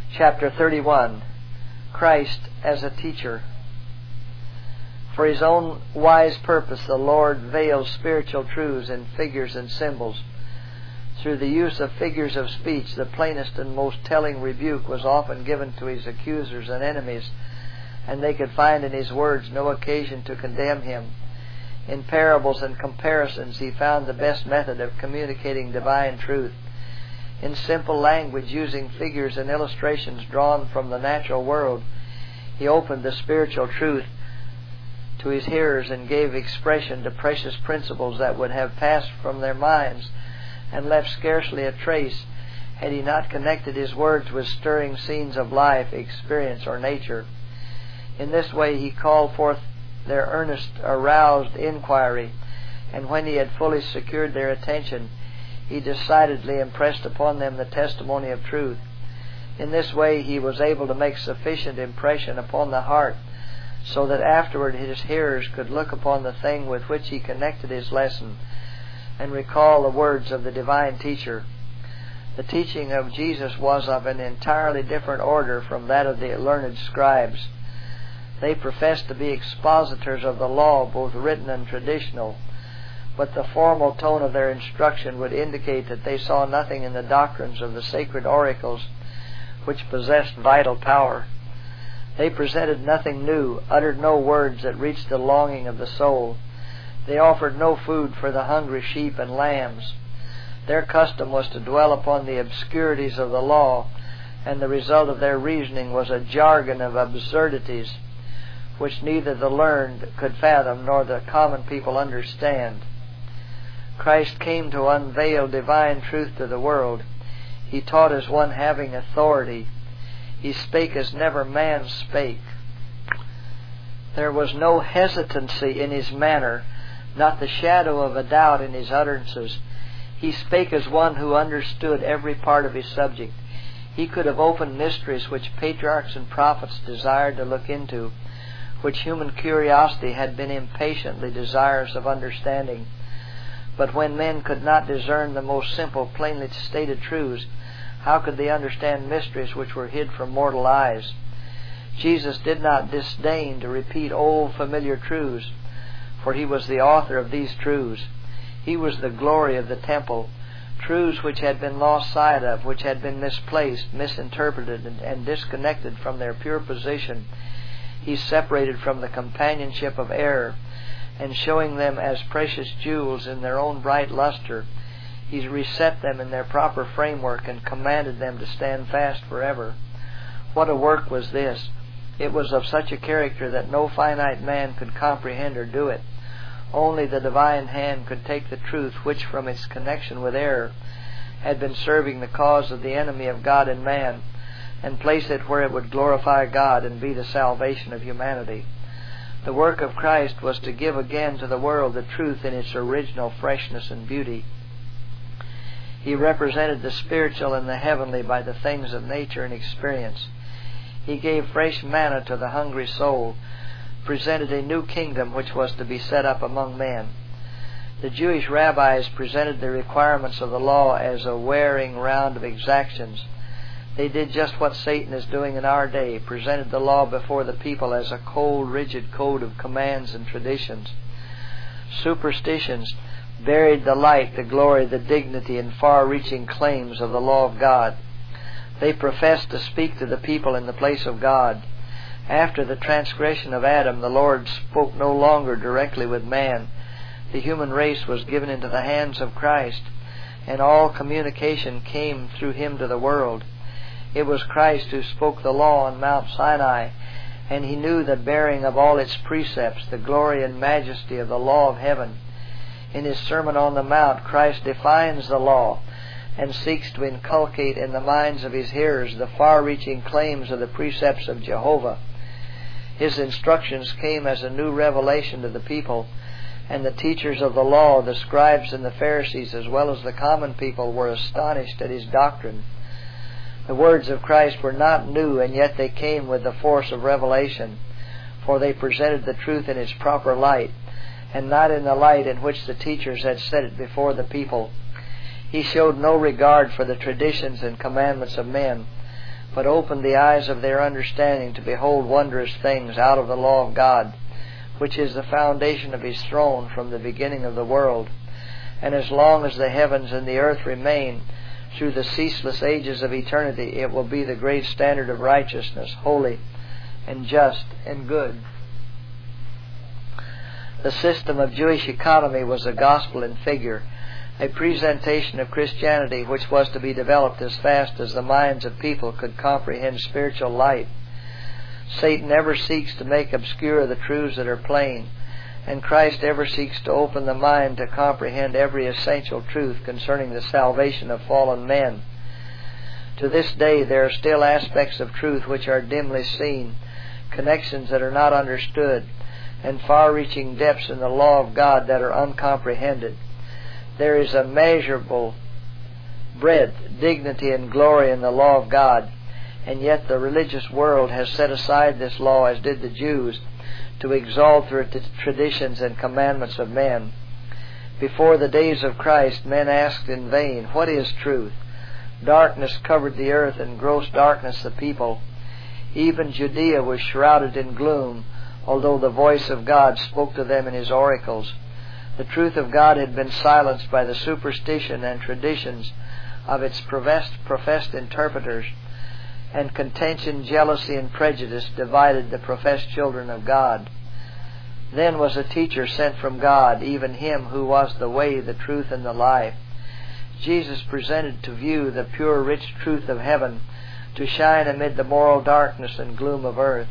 Chapter 31. Christ as a Teacher. For His own wise purpose, the Lord veils spiritual truths in figures and symbols. Through the use of figures of speech, the plainest and most telling rebuke was often given to His accusers and enemies, and they could find in His words no occasion to condemn Him. In parables and comparisons, He found the best method of communicating divine truth. In simple language, using figures and illustrations drawn from the natural world, He opened the spiritual truth to His hearers and gave expression to precious principles that would have passed from their minds and left scarcely a trace had He not connected His words with stirring scenes of life, experience, or nature. In this way He called forth their earnest, aroused inquiry, and when He had fully secured their attention, He decidedly impressed upon them the testimony of truth. In this way He was able to make sufficient impression upon the heart so that afterward His hearers could look upon the thing with which He connected His lesson and recall the words of the divine teacher. The teaching of Jesus was of an entirely different order from that of the learned scribes. They professed to be expositors of the law, both written and traditional, but the formal tone of their instruction would indicate that they saw nothing in the doctrines of the sacred oracles which possessed vital power. They presented nothing new, uttered no words that reached the longing of the soul. They offered no food for the hungry sheep and lambs. Their custom was to dwell upon the obscurities of the law, and the result of their reasoning was a jargon of absurdities which neither the learned could fathom nor the common people understand. Christ came to unveil divine truth to the world. He taught as one having authority. He spake as never man spake. There was no hesitancy in His manner, not the shadow of a doubt in His utterances. He spake as one who understood every part of His subject. He could have opened mysteries which patriarchs and prophets desired to look into, which human curiosity had been impatiently desirous of understanding. But when men could not discern the most simple, plainly stated truths, how could they understand mysteries which were hid from mortal eyes? Jesus did not disdain to repeat old familiar truths, for He was the author of these truths. He was the glory of the temple, truths which had been lost sight of, which had been misplaced, misinterpreted, and disconnected from their pure position. He separated from the companionship of error, and showing them as precious jewels in their own bright luster, He reset them in their proper framework and commanded them to stand fast forever. What a work was this! It was of such a character that no finite man could comprehend or do it. Only the divine hand could take the truth which, from its connection with error, had been serving the cause of the enemy of God and man, and place it where it would glorify God and be the salvation of humanity. The work of Christ was to give again to the world the truth in its original freshness and beauty. He represented the spiritual and the heavenly by the things of nature and experience. He gave fresh manna to the hungry soul, presented a new kingdom which was to be set up among men. The Jewish rabbis presented the requirements of the law as a wearing round of exactions. They did just what Satan is doing in our day, presented the law before the people as a cold, rigid code of commands and traditions. Superstitions buried the light, the glory, the dignity, and far-reaching claims of the law of God. They professed to speak to the people in the place of God. After the transgression of Adam, the Lord spoke no longer directly with man. The human race was given into the hands of Christ, and all communication came through Him to the world. It was Christ who spoke the law on Mount Sinai, and He knew the bearing of all its precepts, the glory and majesty of the law of heaven. In His Sermon on the Mount, Christ defines the law and seeks to inculcate in the minds of His hearers the far-reaching claims of the precepts of Jehovah. His instructions came as a new revelation to the people, and the teachers of the law, the scribes and the Pharisees, as well as the common people, were astonished at His doctrine. The words of Christ were not new, and yet they came with the force of revelation, for they presented the truth in its proper light, and not in the light in which the teachers had set it before the people. He showed no regard for the traditions and commandments of men, but opened the eyes of their understanding to behold wondrous things out of the law of God, which is the foundation of His throne from the beginning of the world. And as long as the heavens and the earth remain, through the ceaseless ages of eternity, it will be the great standard of righteousness, holy and just and good. The system of Jewish economy was a gospel in figure, a presentation of Christianity which was to be developed as fast as the minds of people could comprehend spiritual light. Satan ever seeks to make obscure the truths that are plain, and Christ ever seeks to open the mind to comprehend every essential truth concerning the salvation of fallen men. To this day there are still aspects of truth which are dimly seen, connections that are not understood, and far-reaching depths in the law of God that are uncomprehended. There is immeasurable breadth, dignity, and glory in the law of God, and yet the religious world has set aside this law, as did the Jews, to exalt the traditions and commandments of men. Before the days of Christ, men asked in vain, "What is truth?" Darkness covered the earth, and gross darkness the people. Even Judea was shrouded in gloom, although the voice of God spoke to them in His oracles. The truth of God had been silenced by the superstition and traditions of its professed interpreters, and contention, jealousy, and prejudice divided the professed children of God. Then was a teacher sent from God, even Him who was the way, the truth, and the life. Jesus presented to view the pure, rich truth of heaven, to shine amid the moral darkness and gloom of earth.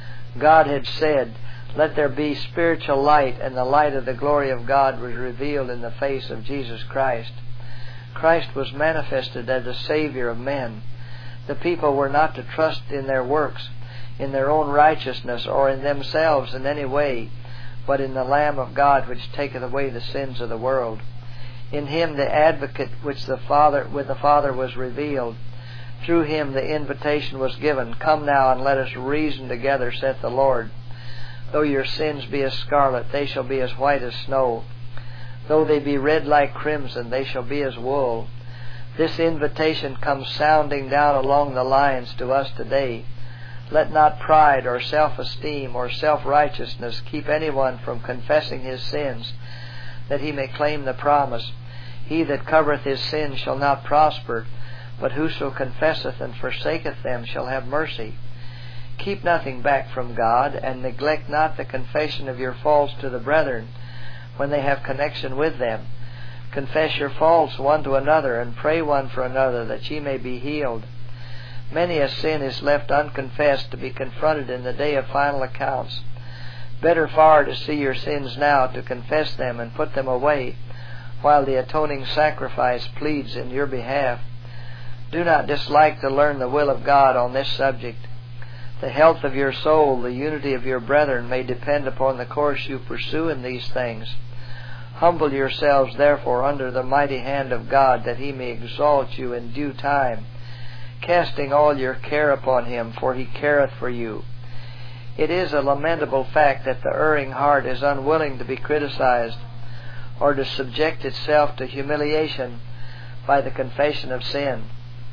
God had said, "Let there be spiritual light," and the light of the glory of God was revealed in the face of Jesus Christ. Christ was manifested as the Savior of men. The people were not to trust in their works, in their own righteousness, or in themselves in any way, but in the Lamb of God which taketh away the sins of the world. In Him the advocate with the Father was revealed. Through Him the invitation was given, "Come now and let us reason together, saith the Lord. Though your sins be as scarlet, they shall be as white as snow. Though they be red like crimson, they shall be as wool." This invitation comes sounding down along the lines to us today. Let not pride or self-esteem or self-righteousness keep anyone from confessing his sins, that he may claim the promise, "He that covereth his sins shall not prosper, but whoso confesseth and forsaketh them shall have mercy." Keep nothing back from God, and neglect not the confession of your faults to the brethren when they have connection with them. Confess your faults one to another, and pray one for another, that ye may be healed. Many a sin is left unconfessed to be confronted in the day of final accounts. Better far to see your sins now, to confess them and put them away, while the atoning sacrifice pleads in your behalf. Do not dislike to learn the will of God on this subject. The health of your soul, the unity of your brethren, may depend upon the course you pursue in these things. Humble yourselves, therefore, under the mighty hand of God, that He may exalt you in due time, casting all your care upon Him, for He careth for you. It is a lamentable fact that the erring heart is unwilling to be criticized, or to subject itself to humiliation by the confession of sin.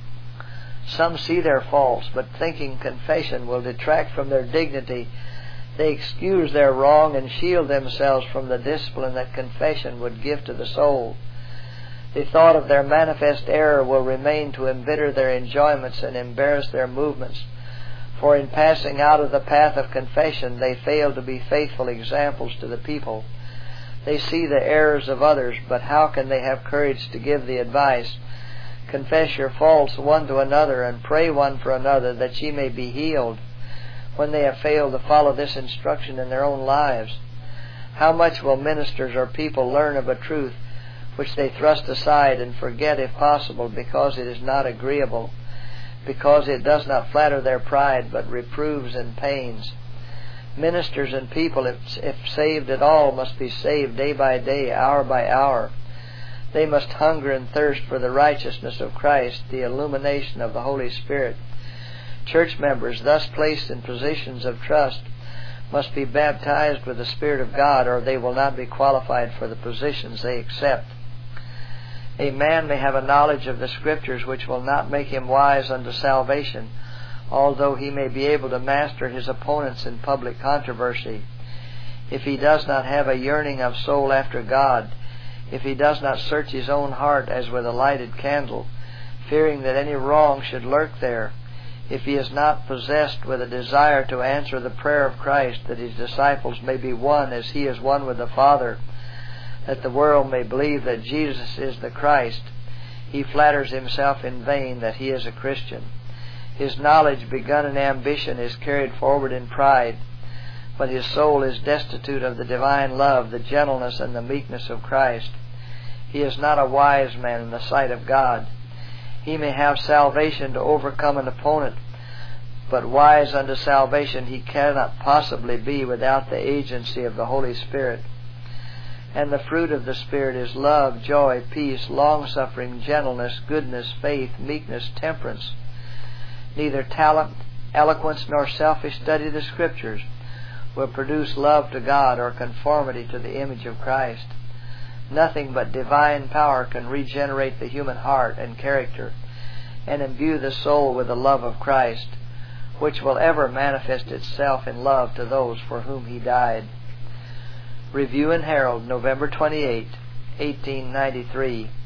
Some see their faults, but thinking confession will detract from their dignity, they excuse their wrong and shield themselves from the discipline that confession would give to the soul. The thought of their manifest error will remain to embitter their enjoyments and embarrass their movements, for in passing out of the path of confession they fail to be faithful examples to the people. They see the errors of others, but how can they have courage to give the advice, "Confess your faults one to another, and pray one for another, that ye may be healed," when they have failed to follow this instruction in their own lives? How much will ministers or people learn of a truth which they thrust aside and forget if possible, because it is not agreeable, because it does not flatter their pride, but reproves and pains? Ministers and people, if saved at all, must be saved day by day, hour by hour. They must hunger and thirst for the righteousness of Christ, the illumination of the Holy Spirit. Church members thus placed in positions of trust must be baptized with the Spirit of God, or they will not be qualified for the positions they accept. A man may have a knowledge of the Scriptures which will not make him wise unto salvation, although he may be able to master his opponents in public controversy. If he does not have a yearning of soul after God, if he does not search his own heart as with a lighted candle, fearing that any wrong should lurk there, if he is not possessed with a desire to answer the prayer of Christ that his disciples may be one as he is one with the Father, that the world may believe that Jesus is the Christ, he flatters himself in vain that he is a Christian. His knowledge begun in ambition is carried forward in pride, but his soul is destitute of the divine love, the gentleness, and the meekness of Christ. He is not a wise man in the sight of God. He may have salvation to overcome an opponent, but wise unto salvation he cannot possibly be without the agency of the Holy Spirit. And the fruit of the Spirit is love, joy, peace, long-suffering, gentleness, goodness, faith, meekness, temperance. Neither talent, eloquence, nor selfish study of the Scriptures will produce love to God or conformity to the image of Christ. Nothing but divine power can regenerate the human heart and character and imbue the soul with the love of Christ, which will ever manifest itself in love to those for whom he died. Review and Herald, November 28, 1893.